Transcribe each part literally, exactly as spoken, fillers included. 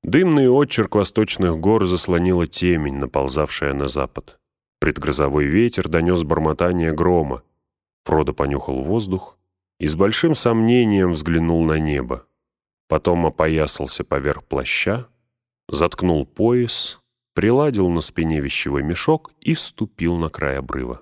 Дымный отчерк восточных гор заслонила темень, наползавшая на запад. Предгрозовой ветер донес бормотание грома. Фродо понюхал воздух и с большим сомнением взглянул на небо. Потом опоясался поверх плаща, заткнул пояс, приладил на спине вещевой мешок и ступил на край обрыва.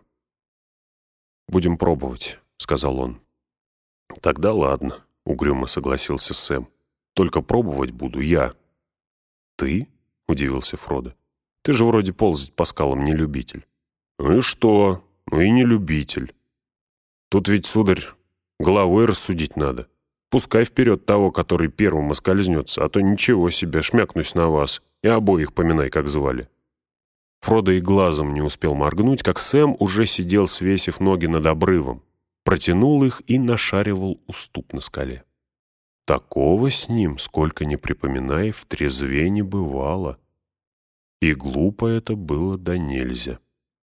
«Будем пробовать», — сказал он. «Тогда ладно», — угрюмо согласился Сэм. «Только пробовать буду я». «Ты?» — удивился Фродо. «Ты же вроде ползать по скалам не любитель». «Ну и что? Ну и не любитель. Тут ведь, сударь, головой рассудить надо. Пускай вперед того, который первым оскользнется, а то ничего себе, шмякнусь на вас, и обоих поминай, как звали». Фродо и глазом не успел моргнуть, как Сэм уже сидел, свесив ноги над обрывом, протянул их и нашаривал уступ на скале. Такого с ним, сколько ни припоминай, в трезве не бывало. И глупо это было да нельзя.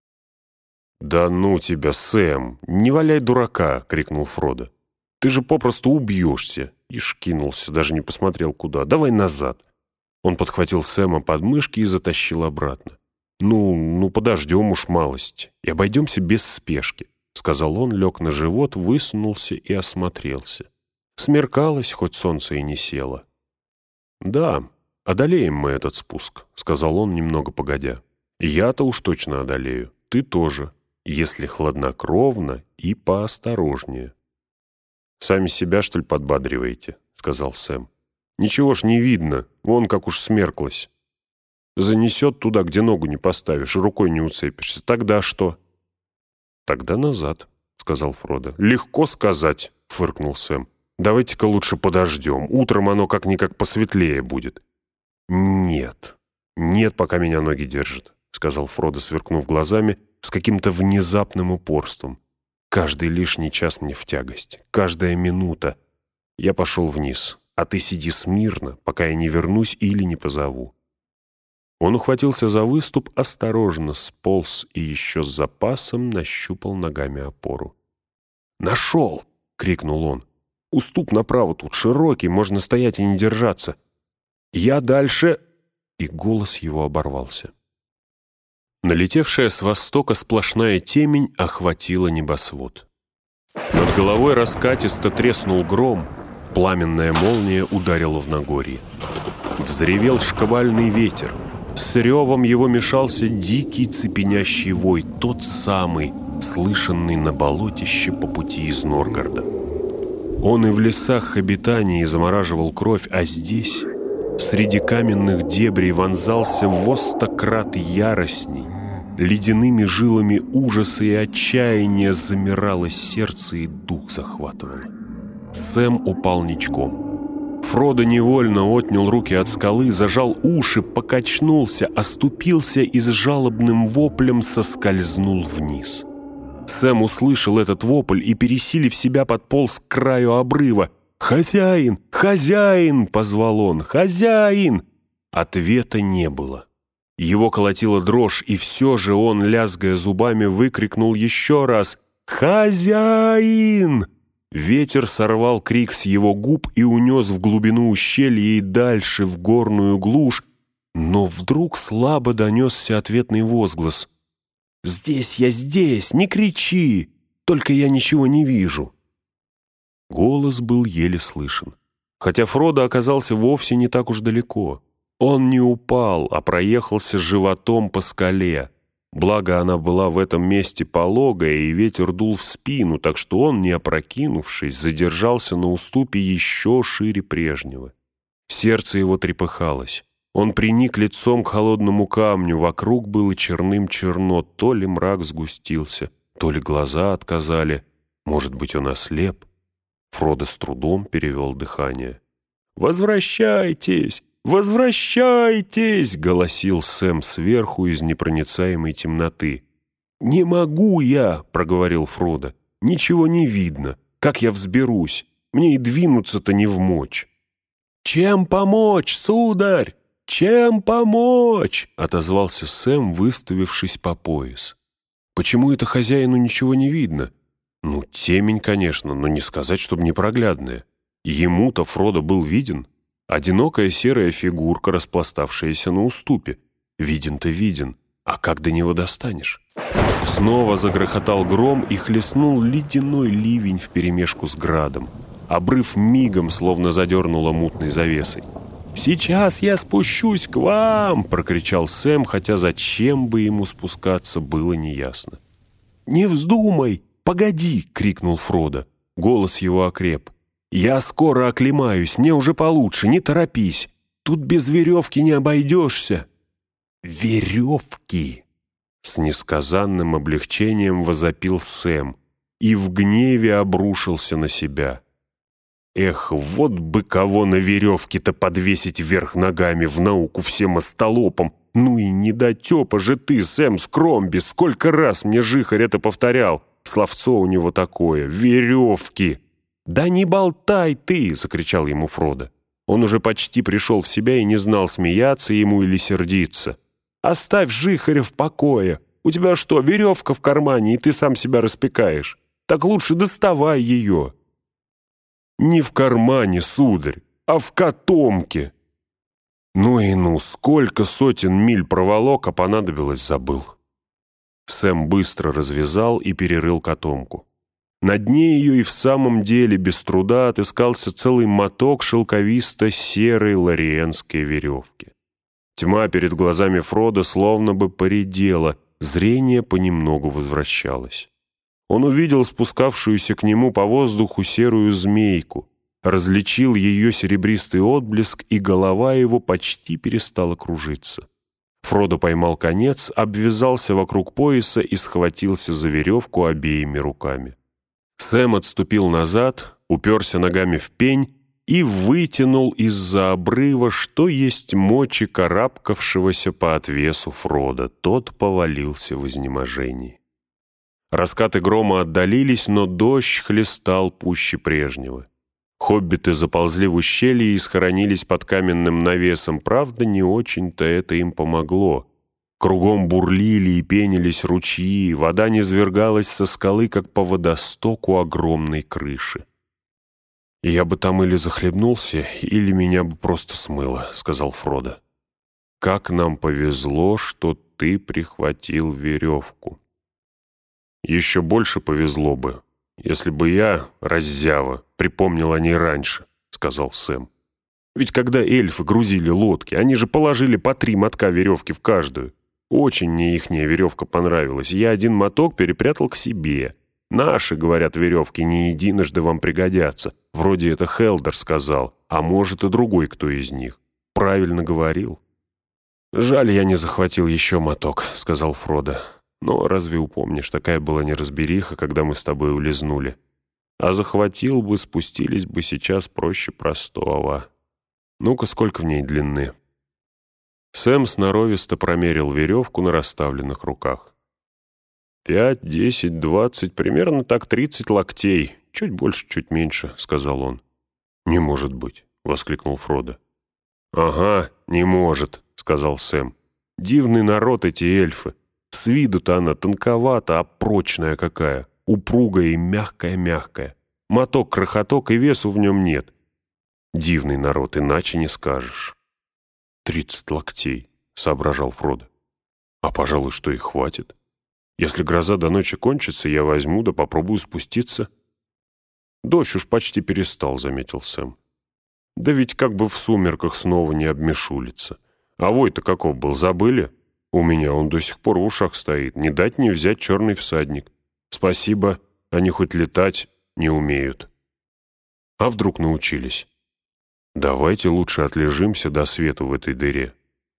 «Да ну тебя, Сэм, не валяй дурака!» — крикнул Фродо. «Ты же попросту убьешься!» И шкинулся, даже не посмотрел куда. «Давай назад!» Он подхватил Сэма под мышки и затащил обратно. «Ну, ну подождем уж малость и обойдемся без спешки», — сказал он, лег на живот, высунулся и осмотрелся. Смеркалось, хоть солнце и не село. «Да, одолеем мы этот спуск», — сказал он немного погодя. «Я-то уж точно одолею, ты тоже, если хладнокровно и поосторожнее». «Сами себя, что ли, подбадриваете?» — сказал Сэм. «Ничего ж не видно, вон как уж смерклось. Занесет туда, где ногу не поставишь, и рукой не уцепишься. Тогда что?» «Тогда назад», — сказал Фродо. «Легко сказать», — фыркнул Сэм. «Давайте-ка лучше подождем. Утром оно как-никак посветлее будет». «Нет, нет, пока меня ноги держат», — сказал Фродо, сверкнув глазами с каким-то внезапным упорством. «Каждый лишний час мне в тягость, каждая минута. Я пошел вниз, а ты сиди смирно, пока я не вернусь или не позову». Он ухватился за выступ, осторожно сполз и еще с запасом нащупал ногами опору. «Нашел!» — крикнул он. «Уступ направо тут широкий, можно стоять и не держаться. Я дальше...» И голос его оборвался. Налетевшая с востока сплошная темень охватила небосвод. Над головой раскатисто треснул гром, пламенная молния ударила в Нагорье. Взревел шквальный ветер. С ревом его мешался дикий цепенящий вой, тот самый, слышанный на болотище по пути из Норгорода. Он и в лесах обитаний замораживал кровь, а здесь, среди каменных дебрей, вонзался во сто крат яростней. Ледяными жилами ужаса и отчаяния замирало сердце и дух захватывало. Сэм упал ничком. Фродо невольно отнял руки от скалы, зажал уши, покачнулся, оступился и с жалобным воплем соскользнул вниз. Сэм услышал этот вопль и, пересилив себя, подполз к краю обрыва. «Хозяин! Хозяин!» — позвал он. «Хозяин!» Ответа не было. Его колотила дрожь, и все же он, лязгая зубами, выкрикнул еще раз «Хозяин!». Ветер сорвал крик с его губ и унес в глубину ущелья и дальше, в горную глушь, но вдруг слабо донесся ответный возглас. «Здесь я, здесь! Не кричи! Только я ничего не вижу!» Голос был еле слышен, хотя Фродо оказался вовсе не так уж далеко. Он не упал, а проехался животом по скале. Благо она была в этом месте пологая, и ветер дул в спину, так что он, не опрокинувшись, задержался на уступе еще шире прежнего. Сердце его трепыхалось. Он приник лицом к холодному камню, вокруг было черным черно, то ли мрак сгустился, то ли глаза отказали, может быть, он ослеп. Фродо с трудом перевел дыхание. «Возвращайтесь! Возвращайтесь!» — голосил Сэм сверху из непроницаемой темноты. «Не могу я!» — проговорил Фродо. «Ничего не видно. Как я взберусь? Мне и двинуться-то не вмочь». «Чем помочь, сударь? Чем помочь?» — отозвался Сэм, выставившись по пояс. «Почему это хозяину ничего не видно?» «Ну, темень, конечно, но не сказать, чтобы непроглядная. Ему-то Фродо был виден. Одинокая серая фигурка, распластавшаяся на уступе. Виден-то виден, а как до него достанешь? Снова загрохотал гром и хлестнул ледяной ливень вперемешку с градом. Обрыв мигом словно задернуло мутной завесой. «Сейчас я спущусь к вам!» — прокричал Сэм, хотя зачем бы ему спускаться, было неясно. «Не вздумай! Погоди!» — крикнул Фродо. Голос его окреп. «Я скоро оклемаюсь, мне уже получше, не торопись. Тут без веревки не обойдешься». «Веревки!» — с несказанным облегчением возопил Сэм и в гневе обрушился на себя. «Эх, вот бы кого на веревке-то подвесить вверх ногами в науку всем остолопам! Ну и недотепа же ты, Сэм Скромби! Сколько раз мне жихарь это повторял! Словцо у него такое — веревки!» «Да не болтай ты!» — закричал ему Фродо. Он уже почти пришел в себя и не знал, смеяться ему или сердиться. «Оставь жихаря в покое! У тебя что, веревка в кармане, и ты сам себя распекаешь? Так лучше доставай ее!» «Не в кармане, сударь, а в котомке!» Ну и ну, сколько сотен миль проволок, а понадобилось, забыл. Сэм быстро развязал и перерыл котомку. На дне ее и в самом деле без труда отыскался целый моток шелковисто-серой лориенской веревки. Тьма перед глазами Фродо словно бы поредела, зрение понемногу возвращалось. Он увидел спускавшуюся к нему по воздуху серую змейку, различил ее серебристый отблеск, и голова его почти перестала кружиться. Фродо поймал конец, обвязался вокруг пояса и схватился за веревку обеими руками. Сэм отступил назад, уперся ногами в пень и вытянул из-за обрыва, что есть мочи карабкавшегося по отвесу Фродо. Тот повалился в изнеможении. Раскаты грома отдалились, но дождь хлестал пуще прежнего. Хоббиты заползли в ущелье и схоронились под каменным навесом. Правда, не очень-то это им помогло. Кругом бурлили и пенились ручьи, вода низвергалась со скалы, как по водостоку огромной крыши. «Я бы там или захлебнулся, или меня бы просто смыло», — сказал Фродо. «Как нам повезло, что ты прихватил веревку». «Еще больше повезло бы, если бы я, раззява, припомнил о ней раньше», — сказал Сэм. «Ведь когда эльфы грузили лодки, они же положили по три мотка веревки в каждую. Очень мне ихняя веревка понравилась, я один моток перепрятал к себе. Наши, говорят, веревки не единожды вам пригодятся. Вроде это Хелдер сказал, а может и другой кто из них. Правильно говорил». «Жаль, я не захватил еще моток», — сказал Фродо. «Но разве упомнишь, такая была неразбериха, когда мы с тобой улизнули. А захватил бы, спустились бы сейчас проще простого. Ну-ка, сколько в ней длины?» Сэм сноровисто промерил веревку на расставленных руках. «Пять, десять, двадцать, примерно так тридцать локтей. Чуть больше, чуть меньше», — сказал он. «Не может быть», — воскликнул Фродо. «Ага, не может», — сказал Сэм. «Дивный народ эти эльфы. С виду-то она тонковата, а прочная какая, упругая и мягкая-мягкая. Моток-крохоток, и весу в нем нет. Дивный народ, иначе не скажешь». «Тридцать локтей», — соображал Фродо. «А, пожалуй, что и хватит. Если гроза до ночи кончится, я возьму да попробую спуститься». «Дождь уж почти перестал», — заметил Сэм. «Да ведь как бы в сумерках снова не обмешулиться. А вой-то каков был, забыли? У меня он до сих пор в ушах стоит. Не дать не взять черный всадник. Спасибо, они хоть летать не умеют». «А вдруг научились? Давайте лучше отлежимся до свету в этой дыре».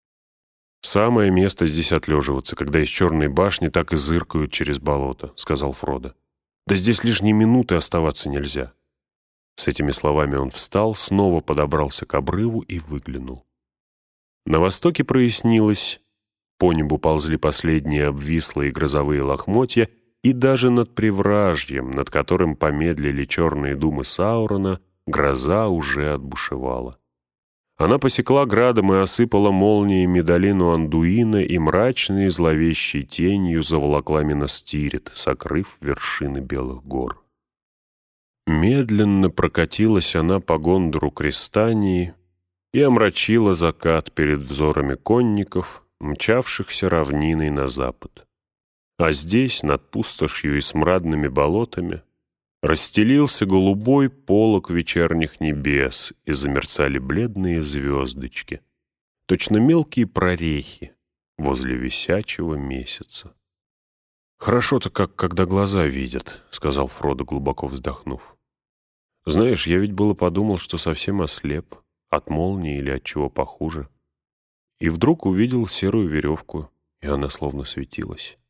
«Самое место здесь отлеживаться, когда из черной башни так и зыркают через болото», — сказал Фродо. «Да здесь лишние минуты оставаться нельзя». С этими словами он встал, снова подобрался к обрыву и выглянул. На востоке прояснилось, по небу ползли последние обвислые грозовые лохмотья, и даже над Привражьем, над которым помедлили черные думы Саурона, гроза уже отбушевала. Она посекла градом и осыпала молниями долину Андуина и мрачной зловещей тенью заволокла Минастирит, сокрыв вершины белых гор. Медленно прокатилась она по Гондору к Рестании и омрачила закат перед взорами конников, мчавшихся равниной на запад. А здесь, над пустошью и смрадными болотами, расстелился голубой полог вечерних небес, и замерцали бледные звездочки, точно мелкие прорехи возле висячего месяца. «Хорошо-то как, когда глаза видят», — сказал Фродо, глубоко вздохнув. «Знаешь, я ведь было подумал, что совсем ослеп, от молнии или от чего похуже. И вдруг увидел серую веревку, и она словно светилась.